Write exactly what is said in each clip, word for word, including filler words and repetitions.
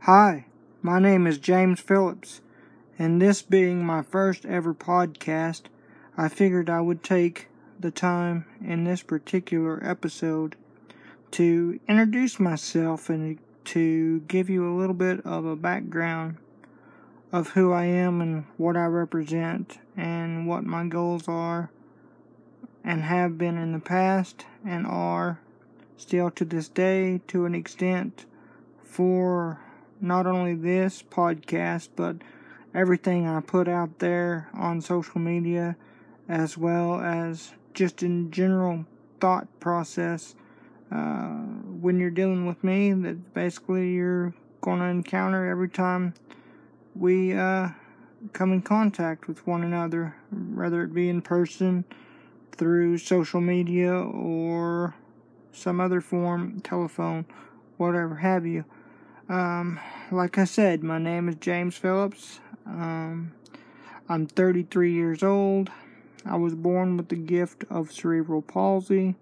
Hi, my name is James Phillips, and this being my first ever podcast, I figured I would take the time in this particular episode to introduce myself and to give you a little bit of a background of who I am and what I represent and what my goals are and have been in the past and are still to this day to an extent for not only this podcast, but everything I put out there on social media, as well as just in general thought process. Uh, when you're dealing with me, that basically you're going to encounter every time we uh, come in contact with one another, whether it be in person, through social media, or some other form, telephone, whatever have you. Um, like I said, my name is James Phillips. Um, I'm thirty-three years old. I was born with the gift of cerebral palsy.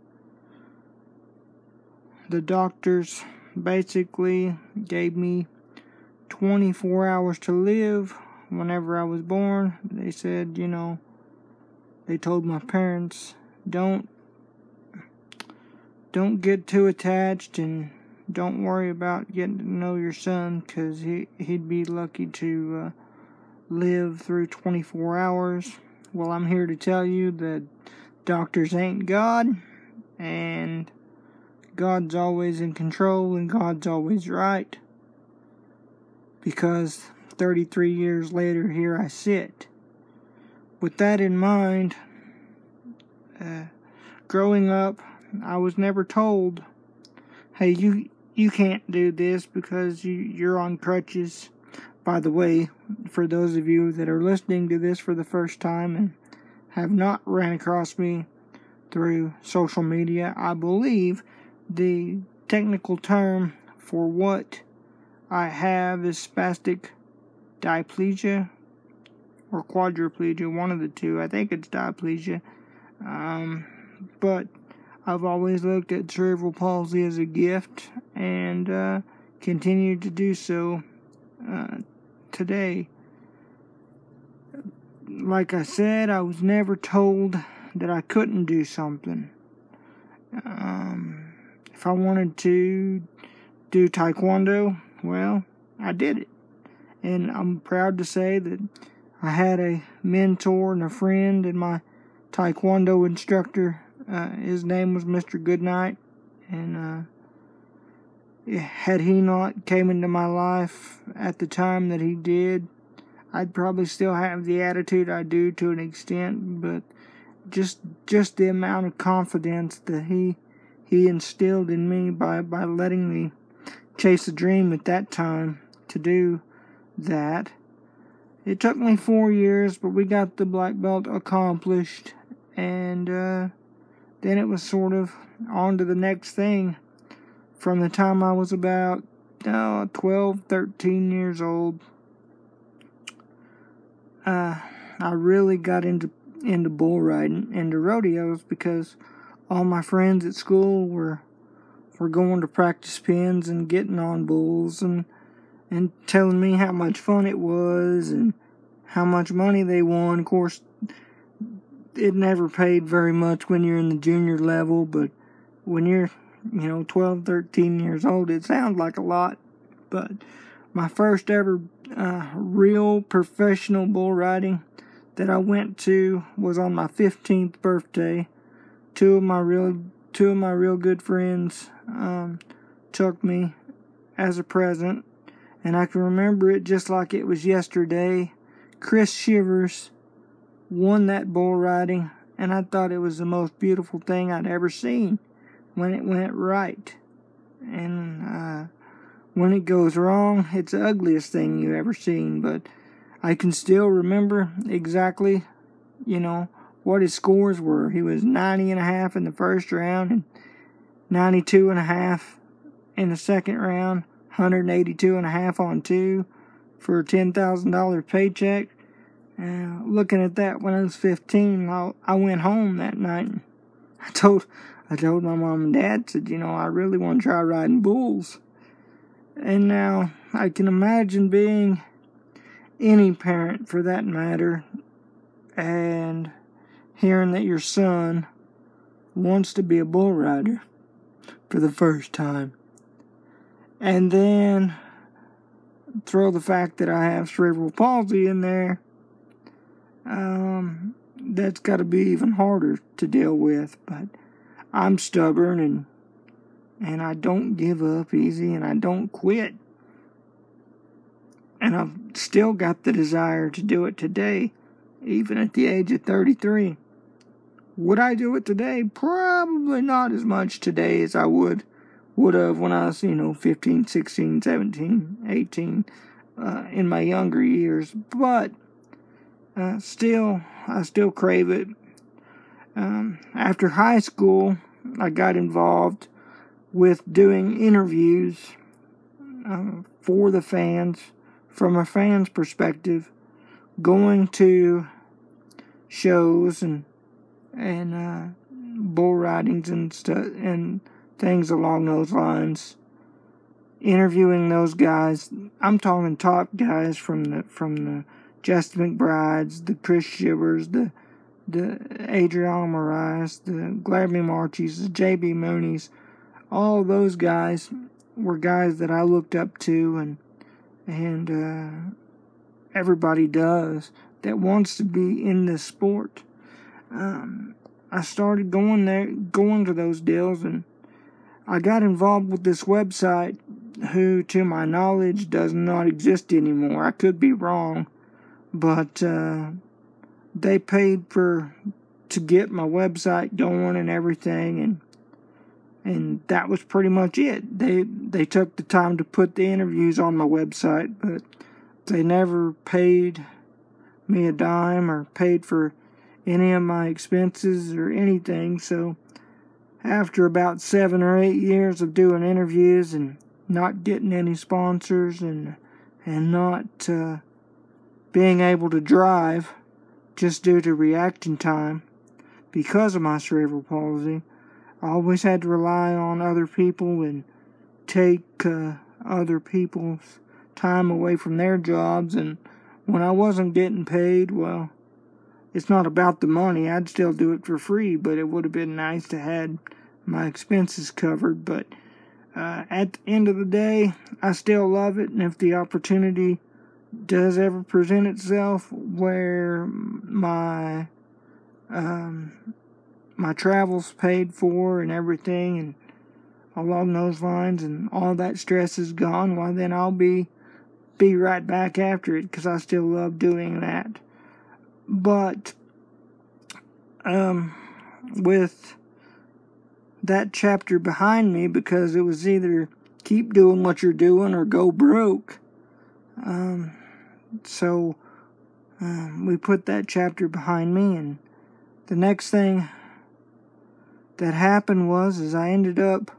The doctors basically gave me twenty-four hours to live whenever I was born. They said, you know, they told my parents, don't, don't get too attached and don't worry about getting to know your son, because he, he'd be lucky to uh, live through twenty-four hours. Well, I'm here to tell you that doctors ain't God, and God's always in control, and God's always right. Because thirty-three years later, here I sit. With that in mind, uh, growing up, I was never told, hey, you you can't do this because you, you're on crutches. By the way, for those of you that are listening to this for the first time and have not ran across me through social media, I believe the technical term for what I have is spastic diplegia or quadriplegia, one of the two. I think it's diplegia. Um, but I've always looked at cerebral palsy as a gift and uh, continue to do so uh, today. Like I said, I was never told that I couldn't do something. Um, if I wanted to do taekwondo, well, I did it. And I'm proud to say that I had a mentor and a friend, and my taekwondo instructor, uh, his name was Mister Goodnight, and uh, had he not came into my life at the time that he did, I'd probably still have the attitude I do to an extent, but just just the amount of confidence that he he instilled in me by, by letting me chase a dream at that time to do that. It took me four years, but we got the black belt accomplished, and uh, then it was sort of on to the next thing. From the time I was about uh, twelve, thirteen years old, uh, I really got into into bull riding, into rodeos, because all my friends at school were were going to practice pens and getting on bulls and and telling me how much fun it was and how much money they won. Of course, it never paid very much when you're in the junior level, but when you're, you know, twelve, thirteen years old, it sounds like a lot. But my first ever uh, real professional bull riding that I went to was on my fifteenth birthday. Two of my real, two of my real good friends um, took me as a present, and I can remember it just like it was yesterday. Chris Shivers won that bull riding, and I thought it was the most beautiful thing I'd ever seen when it went right. And uh, when it goes wrong, it's the ugliest thing you've ever seen. But I can still remember exactly, you know, what his scores were. He was ninety and a half in the first round and ninety-two and a half in the second round, one hundred eighty-two and a half on two for a ten thousand dollars paycheck. Uh, looking at that when I was fifteen, I, I went home that night. And I told I told my mom and dad, said, you know, I really want to try riding bulls. And now, I can imagine being any parent for that matter and hearing that your son wants to be a bull rider for the first time. And then throw the fact that I have cerebral palsy in there. Um, that's got to be even harder to deal with. But I'm stubborn and and I don't give up easy and I don't quit. And I've still got the desire to do it today, even at the age of thirty-three. Would I do it today? Probably not as much today as I would would have when I was, you know, fifteen, sixteen, seventeen, eighteen, uh, in my younger years. But uh, still, I still crave it. Um, after high school, I got involved with doing interviews uh, for the fans, from a fan's perspective, going to shows and and uh, bull ridings and stuff and things along those lines. Interviewing those guys. I'm talking top guys from the from the Justin McBrides, the Chris Shivers, the the Adriano Moraes, the Gladney Marchies, the J B Moonies. All those guys were guys that I looked up to, and and uh, everybody does that wants to be in this sport. Um, I started going there, going to those deals, and I got involved with this website, who, to my knowledge, does not exist anymore. I could be wrong, but uh, they paid for to get my website going and everything, and and that was pretty much it. They they took the time to put the interviews on my website, but they never paid me a dime or paid for any of my expenses or anything. So after about seven or eight years of doing interviews and not getting any sponsors and and not uh, being able to drive just due to reaction time because of my cerebral palsy, I always had to rely on other people and take uh, other people's time away from their jobs. And when I wasn't getting paid, well, it's not about the money. I'd still do it for free, but it would have been nice to have my expenses covered. But uh, at the end of the day, I still love it. And if the opportunity does ever present itself where my um, my travel's paid for and everything, and along those lines, and all that stress is gone, well, then I'll be be right back after it, because I still love doing that. But um, with that chapter behind me, because it was either keep doing what you're doing or go broke. Um, so um, we put that chapter behind me, and the next thing that happened was is I ended up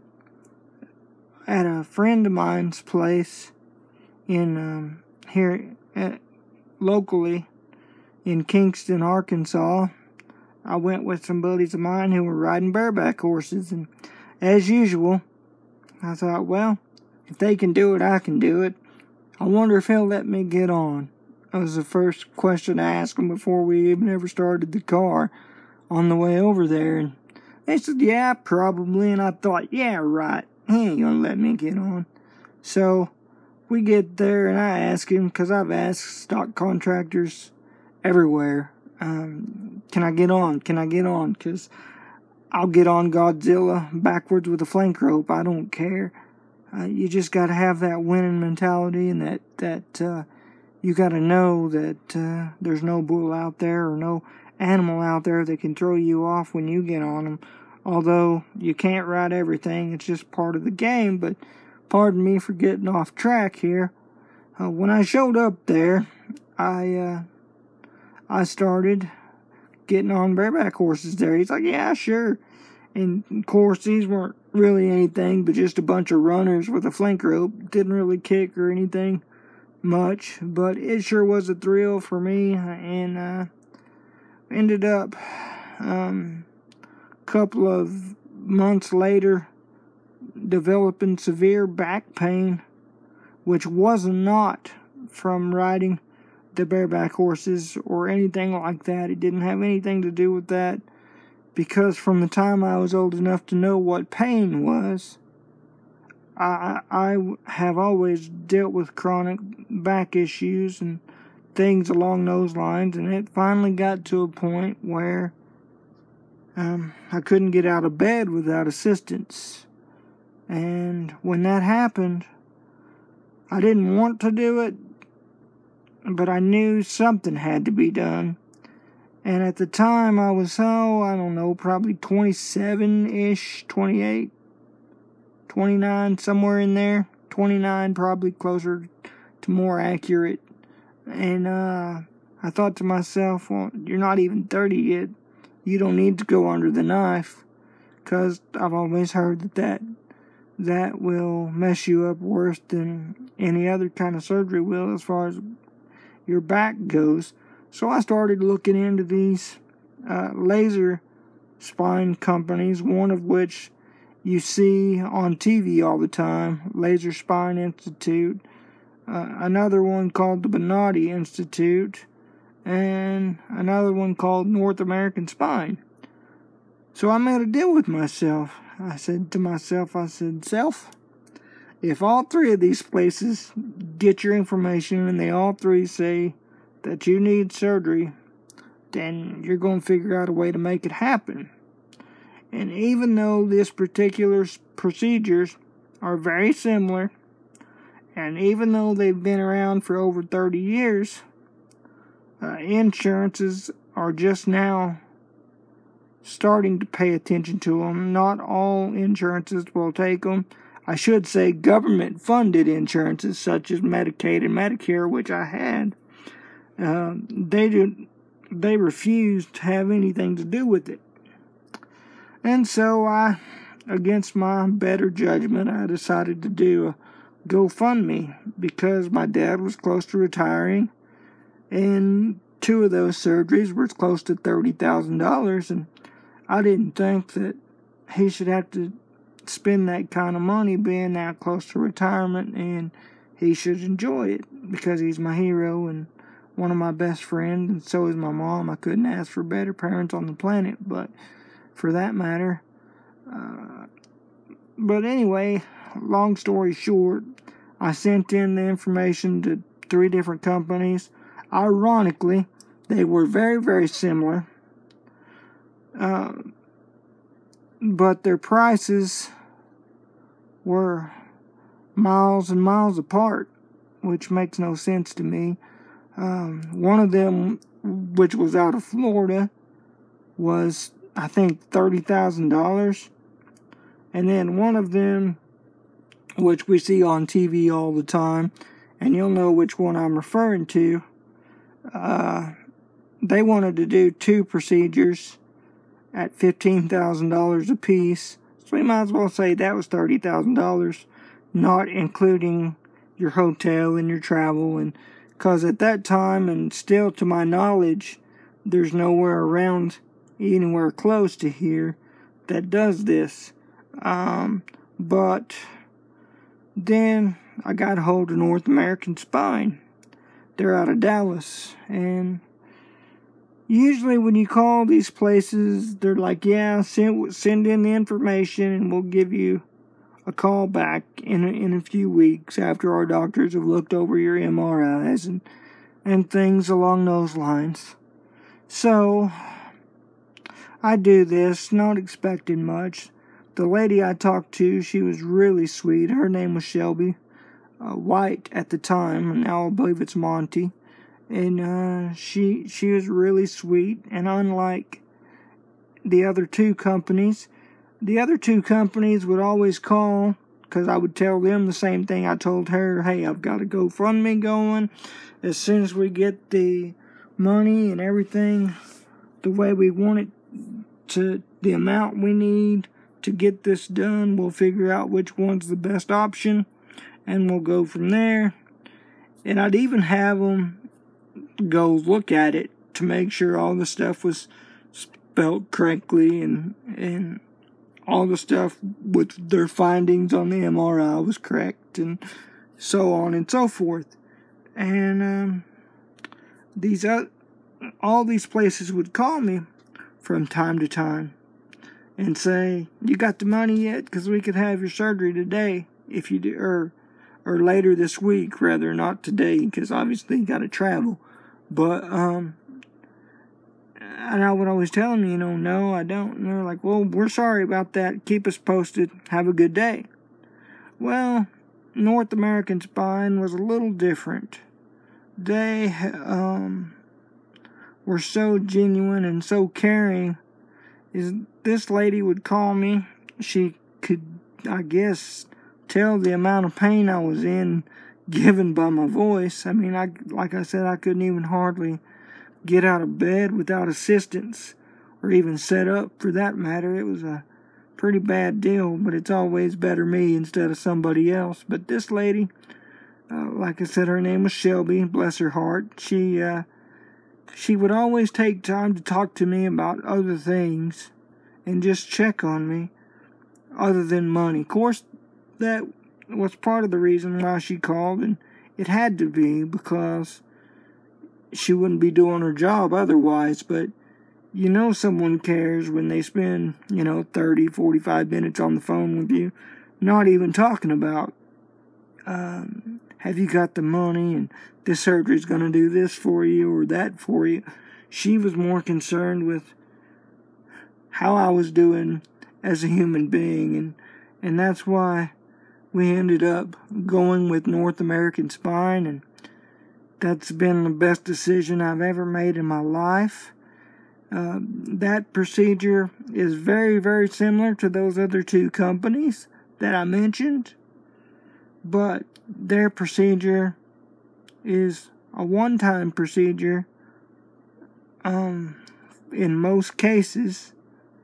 at a friend of mine's place in um, here at, locally in Kingston, Arkansas. I went with some buddies of mine who were riding bareback horses, and as usual, I thought, well, if they can do it, I can do it. I wonder if he'll let me get on. That was the first question I asked him before we even ever started the car on the way over there, and they said, yeah, probably, and I thought, yeah, right, he ain't gonna let me get on. So we get there, and I ask him, because I've asked stock contractors everywhere, um, can I get on? Can I get on? Because I'll get on Godzilla backwards with a flank rope. I don't care. Uh, you just got to have that winning mentality, and that that uh, you got to know that uh, there's no bull out there or no animal out there that can throw you off when you get on them. Although you can't ride everything, it's just part of the game. But pardon me for getting off track here. Uh, when I showed up there, I uh, I started getting on bareback horses there. He's like, yeah, sure. And of course, these weren't really anything but just a bunch of runners with a flank rope. Didn't really kick or anything much, but it sure was a thrill for me. And uh, ended up um, a couple of months later developing severe back pain which was not from riding the bareback horses or anything like that. It didn't have anything to do with that, because from the time I was old enough to know what pain was, I, I have always dealt with chronic back issues and things along those lines, and it finally got to a point where um, I couldn't get out of bed without assistance. And when that happened, I didn't want to do it, but I knew something had to be done. And at the time, I was, oh, I don't know, probably twenty-seven-ish, twenty-eight, twenty-nine, somewhere in there. twenty-nine, probably closer to more accurate. And uh, I thought to myself, well, you're not even thirty yet. You don't need to go under the knife, because I've always heard that, that that will mess you up worse than any other kind of surgery will as far as your back goes. So I started looking into these uh, laser spine companies, one of which you see on T V all the time, Laser Spine Institute, uh, another one called the Bonati Institute, and another one called North American Spine. So I made a deal with myself. I said to myself, I said, self, if all three of these places get your information and they all three say that you need surgery, then you're going to figure out a way to make it happen. And even though this particular procedures are very similar, and even though they've been around for over thirty years, uh, insurances are just now starting to pay attention to them. Not all insurances will take them. I should say government-funded insurances such as Medicaid and Medicare, which I had, uh, they do, they refused to have anything to do with it. And so I, against my better judgment, I decided to do a GoFundMe, because my dad was close to retiring, and two of those surgeries were close to thirty thousand dollars, and I didn't think that he should have to spend that kind of money being that close to retirement, and he should enjoy it, because he's my hero and one of my best friends, and so is my mom. I couldn't ask for better parents on the planet, but for that matter. Uh, but anyway, long story short, I sent in the information to three different companies. Ironically, they were very, very similar. Uh, but their prices were miles and miles apart, which makes no sense to me. Um, one of them, which was out of Florida, was, I think, thirty thousand dollars. And then one of them, which we see on T V all the time, and you'll know which one I'm referring to, uh, they wanted to do two procedures at fifteen thousand dollars a piece. So we might as well say that was thirty thousand dollars, not including your hotel and your travel. And because at that time, and still to my knowledge, there's nowhere around anywhere close to here that does this. Um, but then I got a hold of North American Spine. They're out of Dallas, and usually when you call these places, they're like, yeah, send, send in the information and we'll give you a call back in a, in a few weeks after our doctors have looked over your M R Is and, and things along those lines. So I do this, not expecting much. The lady I talked to, she was really sweet. Her name was Shelby uh, White at the time, and now I believe it's Monty. And uh, she she was really sweet, and unlike the other two companies, the other two companies would always call, because I would tell them the same thing I told her. Hey, I've got a GoFundMe going. As soon as we get the money and everything the way we want it, to the amount we need to get this done, we'll figure out which one's the best option, and we'll go from there. And I'd even have them go look at it to make sure all the stuff was spelled correctly, and and all the stuff with their findings on the M R I was correct. And so on and so forth. And um, these uh, all these places would call me from time to time and say, "You got the money yet? Because we could have your surgery today if you do, or or later this week, rather, not today, because obviously you got to travel." But um, and I would always tell them, you know, no, I don't. And they're like, "Well, we're sorry about that. Keep us posted. Have a good day." Well, North American Spine was a little different. They um were so genuine and so caring. Is this lady would call me. She could, I guess, tell the amount of pain I was in given by my voice. I mean, I like I said, I couldn't even hardly get out of bed without assistance, or even set up for that matter. It was a pretty bad deal, but it's always better me instead of somebody else. But this lady, uh, like I said, her name was Shelby, bless her heart. She, uh, she would always take time to talk to me about other things and just check on me, other than money. Of course, that was part of the reason why she called, and it had to be because she wouldn't be doing her job otherwise. But you know someone cares when they spend, you know, thirty, forty-five minutes on the phone with you, not even talking about, um, have you got the money, and this surgery's going to do this for you or that for you. She was more concerned with how I was doing as a human being, and, and that's why we ended up going with North American Spine, and that's been the best decision I've ever made in my life. Uh, that procedure is very, very similar to those other two companies that I mentioned, but their procedure is a one-time procedure, um, in most cases,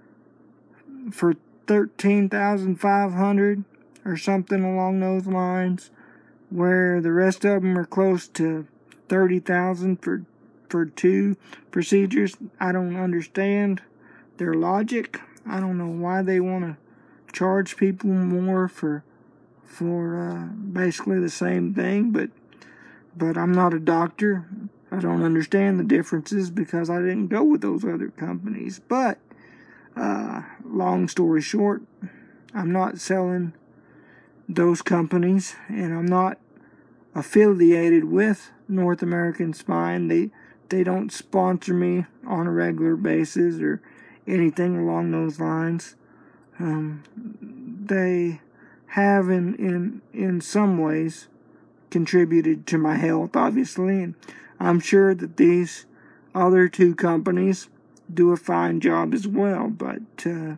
for thirteen thousand five hundred dollars or something along those lines, where the rest of them are close to thirty thousand dollars for for two procedures. I don't understand their logic. I don't know why they want to charge people more for for uh, basically the same thing, but but I'm not a doctor. I don't understand the differences because I didn't go with those other companies. But uh, long story short, I'm not selling those companies, and I'm not affiliated with North American Spine. They they don't sponsor me on a regular basis or anything along those lines. Um, they have in, in in some ways contributed to my health, obviously, and I'm sure that these other two companies do a fine job as well, but uh,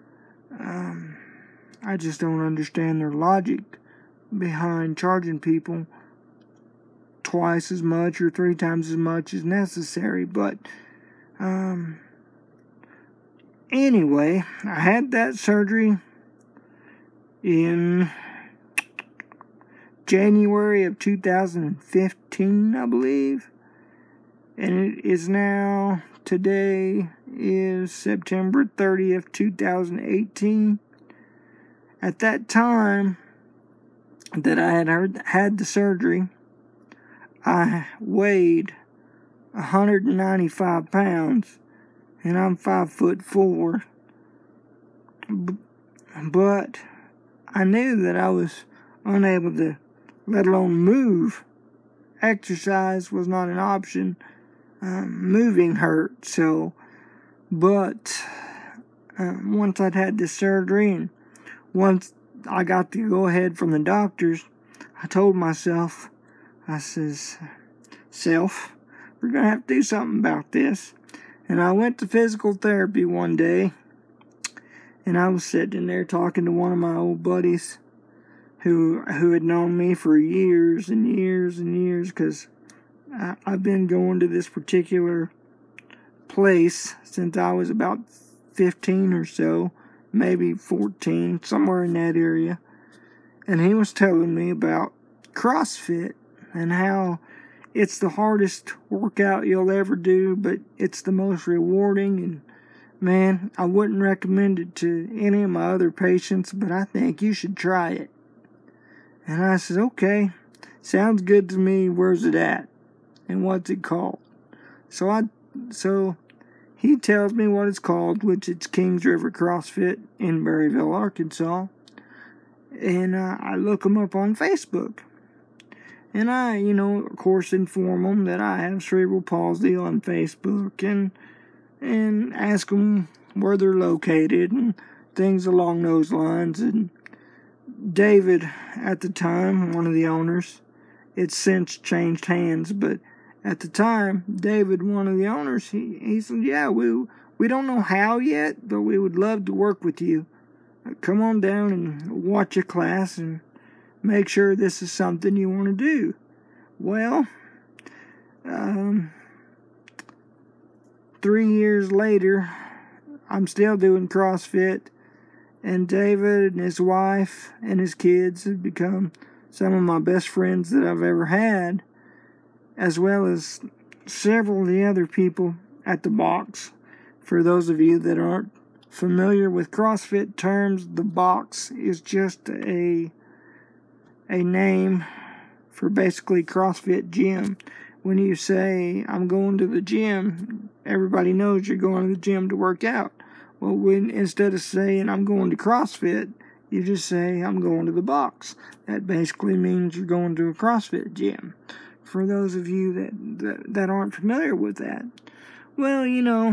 um, I just don't understand their logic behind charging people twice as much or three times as much as necessary. But um, anyway, I had that surgery in January of two thousand fifteen, I believe, and it is now, today is September thirtieth, two thousand eighteen. At that time that I had heard, had the surgery, I weighed one hundred ninety-five pounds, and I'm five foot four. But I knew that I was unable to, let alone move. Exercise was not an option. Um, moving hurt. So, but um, once I'd had this surgery, and once I got the go ahead from the doctors, I told myself, I says, self, we're going to have to do something about this. And I went to physical therapy one day, and I was sitting there talking to one of my old buddies who who had known me for years and years and years, because I've been going to this particular place since I was about fifteen or so, maybe fourteen, somewhere in that area. And he was telling me about CrossFit and how it's the hardest workout you'll ever do, but it's the most rewarding. And man, I wouldn't recommend it to any of my other patients, but I think you should try it. And I said, okay. sounds good to me. Where's it at? And what's it called? So I, so he tells me what it's called, which it's Kings River CrossFit in Berryville, Arkansas. And uh, I look them up on Facebook. And I, you know, of course, inform them that I have cerebral palsy on Facebook, and and ask them where they're located and things along those lines. And David, at the time, one of the owners, it's since changed hands, but at the time, David, one of the owners, he, he said, yeah, we we don't know how yet, but we would love to work with you. Come on down and watch a class and make sure this is something you want to do. Well, um, three years later, I'm still doing CrossFit, and David and his wife and his kids have become some of my best friends that I've ever had, as well as several of the other people at the box. For those of you that aren't familiar with CrossFit terms, the box is just a a name for basically CrossFit gym. When you say, I'm going to the gym, everybody knows you're going to the gym to work out. Well, when instead of saying, I'm going to CrossFit, you just say, I'm going to the box. That basically means you're going to a CrossFit gym. For those of you that, that, that aren't familiar with that. Well, you know,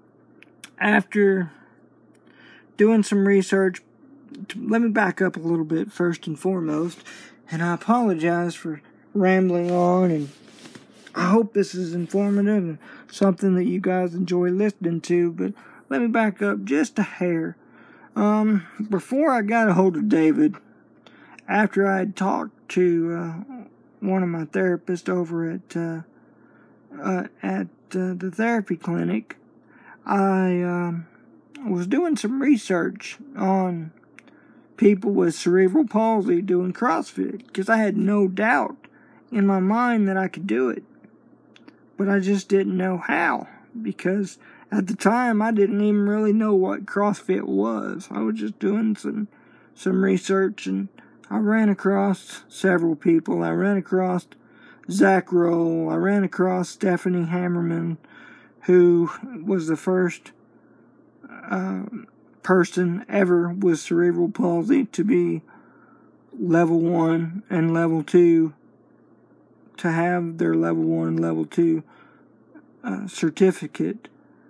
after doing some research, let me back up a little bit first and foremost, and I apologize for rambling on, and I hope this is informative and something that you guys enjoy listening to, but let me back up just a hair. Um, before I got a hold of David, after I had talked to uh, one of my therapists over at uh, uh, at uh, the therapy clinic, I um, was doing some research on people with cerebral palsy doing CrossFit, because I had no doubt in my mind that I could do it, but I just didn't know how, because at the time I didn't even really know what CrossFit was. I was just doing some some research, and I ran across several people. I ran across Zach Roll. I ran across Stephanie Hammerman, who was the first uh, person ever with cerebral palsy to be level one and level two, to have their level one and level two uh, certificate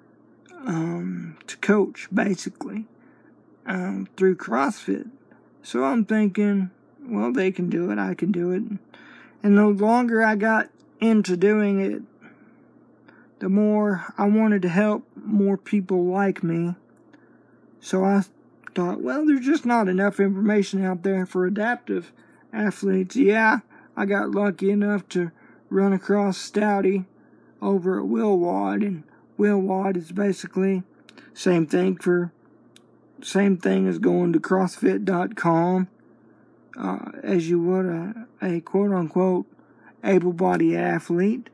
um, to coach, basically, um, through CrossFit. So I'm thinking, well, they can do it, I can do it. And the longer I got into doing it, the more I wanted to help more people like me. So I thought, well, there's just not enough information out there for adaptive athletes. Yeah, I got lucky enough to run across Stouty over at Willwad, and Willwad is basically same thing for same thing as going to CrossFit dot com uh, as you would a, a quote unquote able-bodied athlete.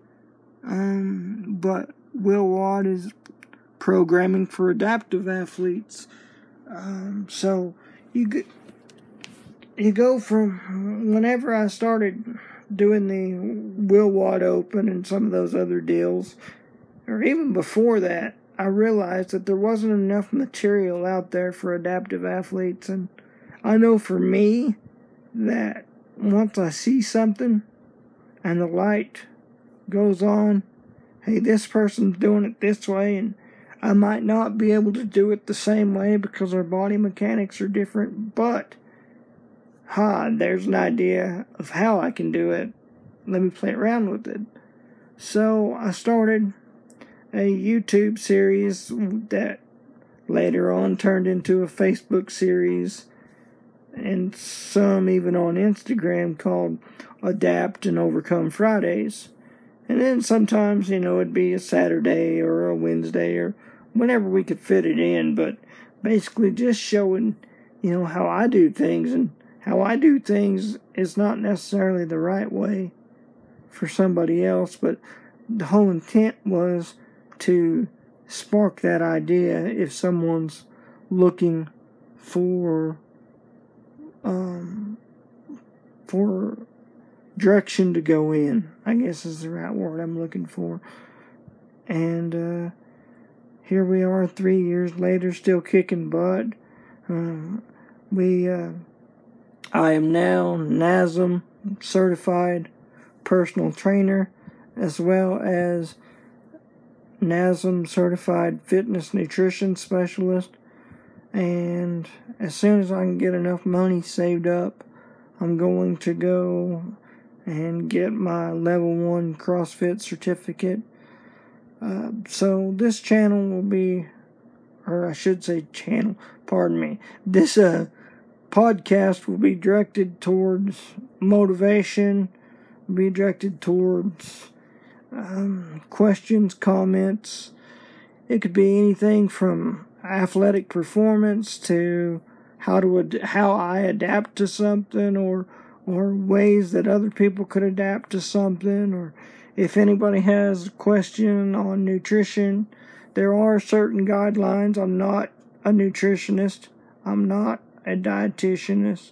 Um, but Willwad is programming for adaptive athletes. Um, so you go, you go from whenever I started doing the Willwad Open and some of those other deals, or even before that, I realized that there wasn't enough material out there for adaptive athletes. And I know for me that once I see something and the light goes on, hey, this person's doing it this way, and I might not be able to do it the same way because our body mechanics are different, but, ha, there's an idea of how I can do it. Let me play around with it. So I started a YouTube series that later on turned into a Facebook series, and some even on Instagram, called Adapt and Overcome Fridays. And then sometimes, you know, it'd be a Saturday or a Wednesday or whenever we could fit it in, but basically just showing, you know, how I do things, and how I do things is not necessarily the right way for somebody else, but the whole intent was to spark that idea if someone's looking for um for direction to go in, I guess is the right word I'm looking for. And uh, here we are three years later, still kicking butt. Um, we, uh, I am now N A S M certified personal trainer, as well as N A S M certified fitness nutrition specialist. And as soon as I can get enough money saved up, I'm going to go and get my level one CrossFit certificate. Uh, so this channel will be, or I should say channel, pardon me, this uh, podcast will be directed towards motivation, be directed towards um, questions, comments. It could be anything from athletic performance to how to ad- how I adapt to something, or or ways that other people could adapt to something, or if anybody has a question on nutrition. There are certain guidelines. I'm not a nutritionist. I'm not a dietitianist.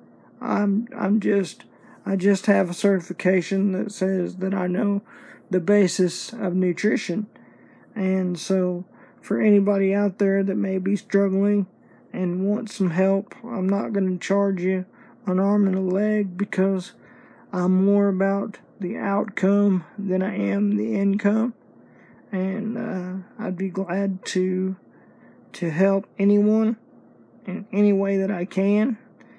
I'm I'm just I just have a certification that says that I know the basis of nutrition. And so for anybody out there that may be struggling and wants some help, I'm not going to charge you an arm and a leg, because I'm more about the outcome than I am the income. And uh, I'd be glad to to help anyone in any way that I can,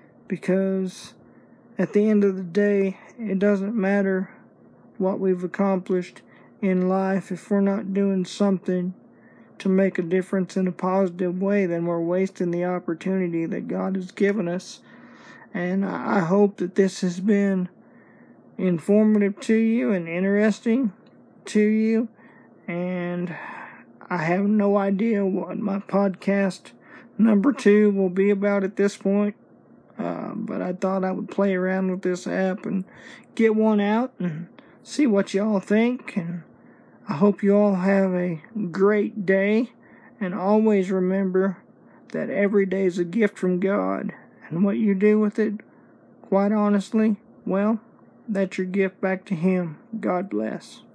because at the end of the day, it doesn't matter what we've accomplished in life. If we're not doing something to make a difference in a positive way, then we're wasting the opportunity that God has given us. And I hope that this has been informative to you and interesting to you. And I have no idea what my podcast number two will be about at this point. Uh, but I thought I would play around with this app and get one out and see what y'all think. And I hope you all have a great day. And always remember that every day is a gift from God. And what you do with it, quite honestly, well, that's your gift back to Him. God bless.